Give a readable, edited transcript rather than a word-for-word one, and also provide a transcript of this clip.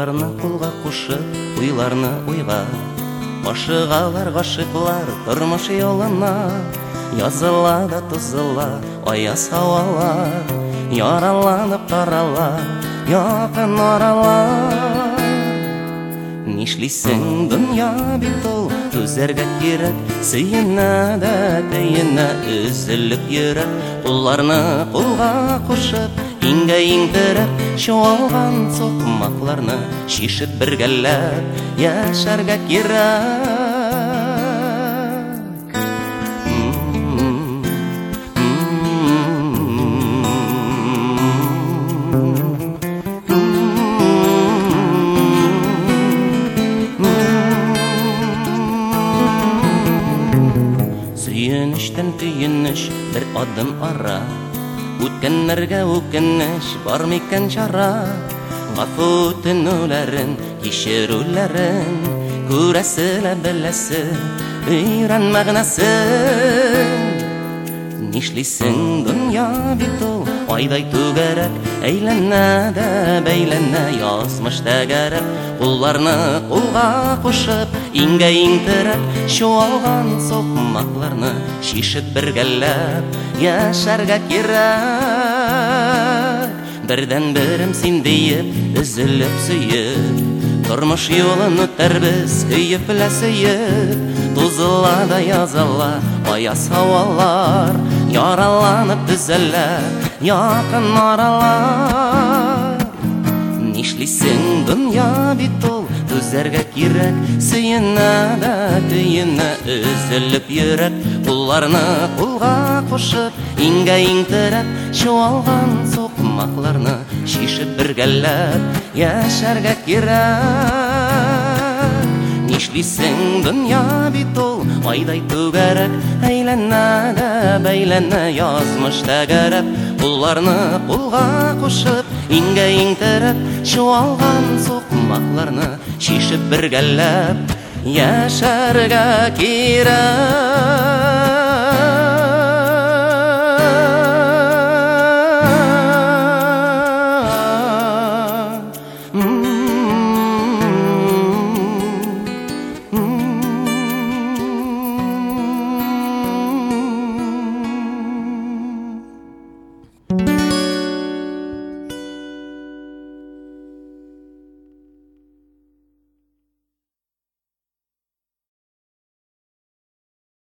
Кулларны кулга кушып, уйларны уйга, ашыгалар гашыклар тормыш юлына. Языла да тузыла аяз һавалар, яраланып таралар якын аралар. Нишлисең, дөнья бит ул, түзәргә кирәк, сөенә дә тәенә өзелеп йөрәк. Кулларны кулга кушып, иңгә иңдереп, чуалган сукмакларны шишеп бергәләп яшәргә кирәк. Сөенештән төенеш бер адым ара, үткәннәргә үкенеш бар микән чара. Гафу үтенүләрен, кичерүләрен, күрәсе лә беләсе, өйрән мәгънәсен. Нишлисең, дөнья бит ул, айдай түгәрәк, әйләнә дә бәйләнә язмыш тәгәрәк. Кулларны кулга кушып, иңгә иңдереп, чуалган сукмакларны шишеп бергәләп яшәргә кирәк. Бердән берем син диеп, өзелеп сөеп, тормыш юлын үтәрбез көеп белә сөеп. Тузыла да языла аяз һавалар, яраланып төзәләр якын аралар. Нишлисең, дөнья бит ул, түзәргә кирәк, сөенә дә төенә өзелеп йөрәк. Кулларны кулга кушып, иңгә иңдереп, чуалган сукмакларны шишеп бергәләп яшәргә кирәк. Нишлисең, дөнья бит ул, айдай түгәрәк, әйләнә дә бәйләнә язмыш тәгәрәп. Кулларны кулга кушып, иңгә иңдереп, чуалган сукмакларны шишеп бергәләп яшәргә кирәк.